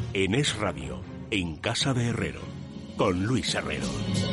en Es Radio, en Casa de Herrero, con Luis Herrero.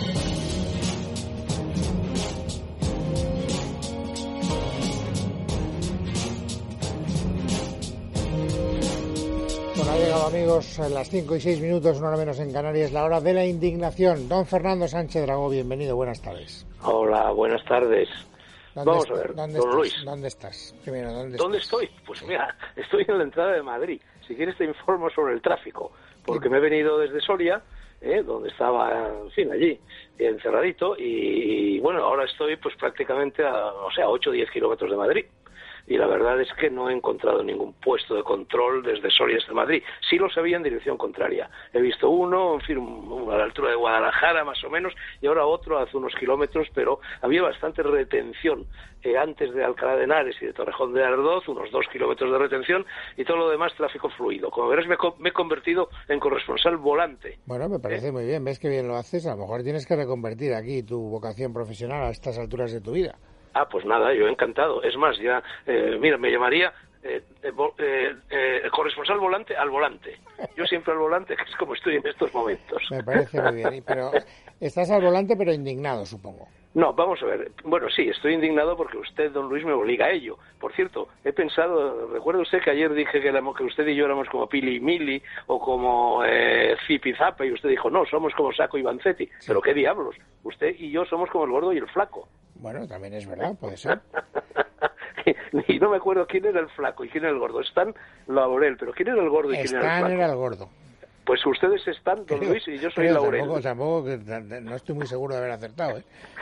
Bueno, ha llegado, amigos, a las 5 y 6 minutos, una hora menos en Canarias, la hora de la indignación. Don Fernando Sánchez Dragó, bienvenido, buenas tardes. Hola, buenas tardes. Vamos a ver, don Luis. ¿Dónde estás? Primero, ¿Dónde estoy? Pues mira, estoy en la entrada de Madrid. Si quieres te informo sobre el tráfico, porque me he venido desde Soria, donde estaba, en fin, allí, encerradito, y bueno, ahora estoy pues prácticamente a 8 o 10 kilómetros de Madrid. Y la verdad es que no he encontrado ningún puesto de control desde Soria hasta Madrid. Sí los había en dirección contraria. He visto uno, en fin, a la altura de Guadalajara más o menos, y ahora otro hace unos kilómetros, pero había bastante retención antes de Alcalá de Henares y de Torrejón de Ardoz, unos 2 kilómetros de retención, y todo lo demás tráfico fluido. Como verás, me he convertido en corresponsal volante. Bueno, me parece muy bien. ¿Ves qué bien lo haces? A lo mejor tienes que reconvertir aquí tu vocación profesional a estas alturas de tu vida. Ah, pues nada, yo encantado. Es más, ya, mira, me llamaría corresponsal volante al volante. Yo siempre al volante, que es como estoy en estos momentos. Me parece muy bien. Pero estás al volante, pero indignado, supongo. No, vamos a ver. Bueno, sí, estoy indignado porque usted, don Luis, me obliga a ello. Por cierto, he pensado, recuerda usted que ayer dije que usted y yo éramos como Pili y Mili o como Zipi y Zapa, y usted dijo, no, somos como Sacco y Vanzetti. Sí. Pero qué diablos, usted y yo somos como el gordo y el flaco. Bueno, también es verdad, puede ser. Y no me acuerdo quién era el flaco y quién era el gordo. Stan Laurel, pero ¿quién era el gordo y quién era el flaco? Stan era el gordo. Pues ustedes están, don Luis, y yo soy Laurel. Tampoco, no estoy muy seguro de haber acertado, ¿eh?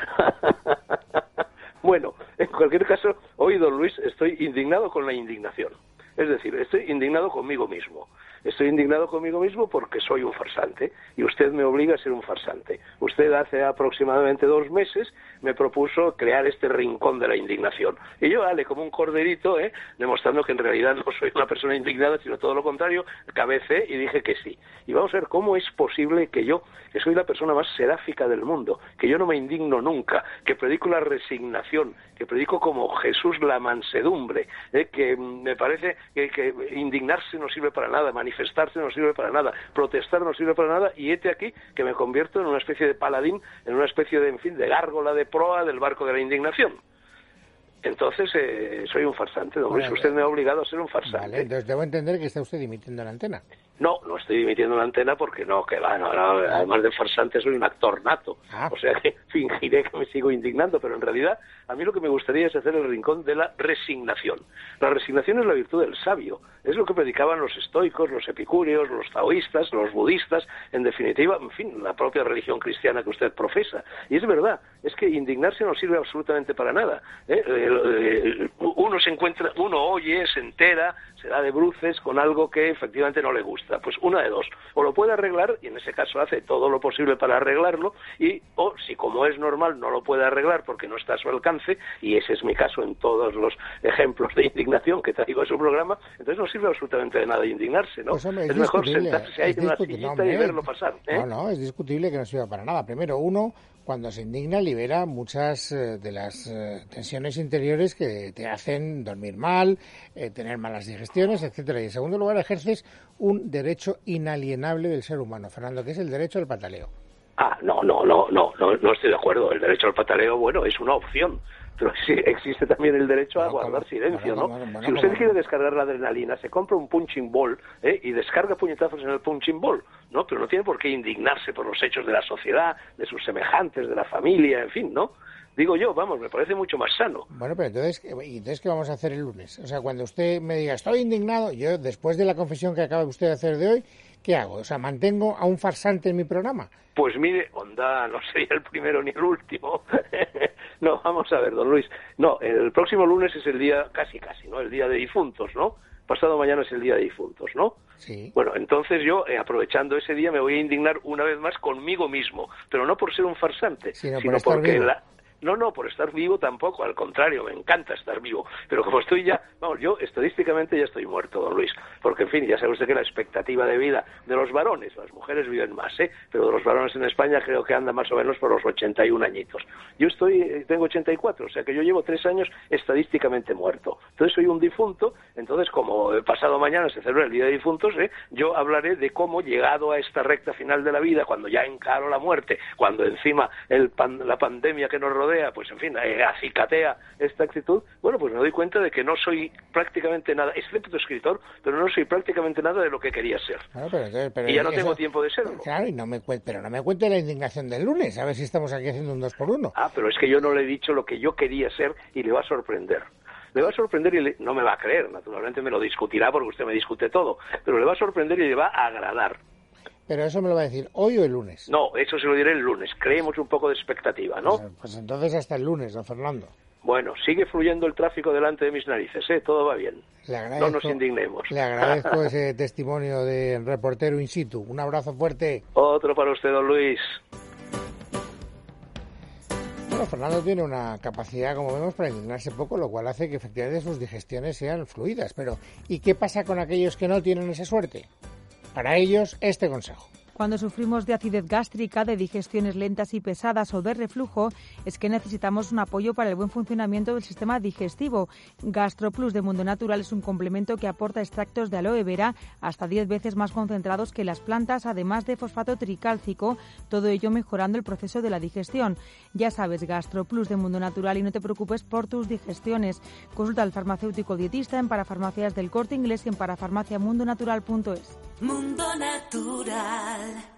Bueno, en cualquier caso, hoy, don Luis, estoy indignado con la indignación. Es decir, estoy indignado conmigo mismo. Estoy indignado conmigo mismo porque soy un farsante y usted me obliga a ser un farsante. Usted hace aproximadamente 2 meses me propuso crear este rincón de la indignación. Y yo, como un corderito, demostrando que en realidad no soy una persona indignada, sino todo lo contrario, cabecé y dije que sí. Y vamos a ver cómo es posible que yo, que soy la persona más seráfica del mundo, que yo no me indigno nunca, que predico la resignación, que predico como Jesús la mansedumbre, que me parece que indignarse no sirve para nada, manifestarse no sirve para nada, protestar no sirve para nada, y hete aquí que me convierto en una especie de paladín, en una especie de, en fin, de gárgola de proa del barco de la indignación. Entonces, soy un farsante, don Luis. Usted me ha obligado a ser un farsante. Vale, entonces debo entender que está usted dimitiendo la antena. No estoy dimitiendo la antena porque no, además de farsante soy un actor nato. O sea que fingiré que me sigo indignando, pero en realidad a mí lo que me gustaría es hacer el rincón de la resignación. La resignación es la virtud del sabio, es lo que predicaban los estoicos, los epicúreos, los taoístas, los budistas, en definitiva, en fin, la propia religión cristiana que usted profesa. Y es verdad, es que indignarse no sirve absolutamente para nada. Uno oye, se entera, se da de bruces con algo que efectivamente no le gusta. Pues una de dos, o lo puede arreglar, y en ese caso hace todo lo posible para arreglarlo, o si como es normal no lo puede arreglar porque no está a su alcance, y ese es mi caso en todos los ejemplos de indignación que traigo en su programa, entonces no sirve absolutamente de nada indignarse, ¿no? Pues, hombre, es mejor sentarse ahí en una sillita y verlo pasar. No, es discutible que no sirva para nada. Primero, uno, cuando se indigna, libera muchas de las tensiones interiores que te hacen dormir mal, tener malas digestiones, etcétera. Y en segundo lugar, ejerces un derecho inalienable del ser humano, Fernando, que es el derecho al pataleo. No estoy de acuerdo. El derecho al pataleo, bueno, es una opción. Pero sí, existe también el derecho a guardar silencio, ¿no? Si usted quiere descargar la adrenalina, se compra un punching ball y descarga puñetazos en el punching ball, ¿no? Pero no tiene por qué indignarse por los hechos de la sociedad, de sus semejantes, de la familia, en fin, ¿no? Digo yo, vamos, me parece mucho más sano. Bueno, pero entonces ¿qué vamos a hacer el lunes? O sea, cuando usted me diga, estoy indignado, yo, después de la confesión que acaba usted de hacer de hoy, ¿qué hago? O sea, ¿mantengo a un farsante en mi programa? Pues mire, onda, no sería el primero ni el último. No, vamos a ver, don Luis. No, el próximo lunes es el día, casi, ¿no? El día de difuntos, ¿no? Pasado mañana es el día de difuntos, ¿no? Sí. Bueno, entonces yo, aprovechando ese día, me voy a indignar una vez más conmigo mismo, pero no por ser un farsante, sino porque No, por estar vivo tampoco, al contrario, me encanta estar vivo. Pero como estoy ya, yo estadísticamente ya estoy muerto, don Luis. Porque, en fin, ya sabe usted que la expectativa de vida de los varones, las mujeres viven más, pero de los varones en España creo que anda más o menos por los 81 añitos. Yo tengo 84, o sea que yo llevo 3 años estadísticamente muerto. Entonces soy un difunto, entonces como pasado mañana se celebra el Día de Difuntos, yo hablaré de cómo, llegado a esta recta final de la vida, cuando ya encaro la muerte, cuando encima la pandemia que nos rodea, pues en fin, acicatea esta actitud, bueno, pues me doy cuenta de que no soy prácticamente nada, excepto escritor, pero no soy prácticamente nada de lo que quería ser. Claro, pero y ya no tengo tiempo de serlo. Claro, pero no me cuente la indignación del lunes, a ver si estamos aquí haciendo un 2x1. Pero es que yo no le he dicho lo que yo quería ser y le va a sorprender. Le va a sorprender y no me va a creer, naturalmente me lo discutirá porque usted me discute todo, pero le va a sorprender y le va a agradar. Pero eso me lo va a decir hoy o el lunes. No, eso se lo diré el lunes. Creemos un poco de expectativa, ¿no? Pues entonces hasta el lunes, don Fernando. Bueno, sigue fluyendo el tráfico delante de mis narices, todo va bien. No nos indignemos. Le agradezco ese testimonio de reportero in situ. Un abrazo fuerte. Otro para usted, don Luis. Bueno, Fernando tiene una capacidad, como vemos, para indignarse poco, lo cual hace que efectivamente sus digestiones sean fluidas. Pero, ¿y qué pasa con aquellos que no tienen esa suerte? Para ellos, este consejo. Cuando sufrimos de acidez gástrica, de digestiones lentas y pesadas o de reflujo, es que necesitamos un apoyo para el buen funcionamiento del sistema digestivo. GastroPlus de Mundo Natural es un complemento que aporta extractos de aloe vera hasta 10 veces más concentrados que las plantas, además de fosfato tricálcico, todo ello mejorando el proceso de la digestión. Ya sabes, GastroPlus de Mundo Natural, y no te preocupes por tus digestiones. Consulta al farmacéutico dietista en Parafarmacias del Corte Inglés y en parafarmaciamundonatural.es. Mundo Natural.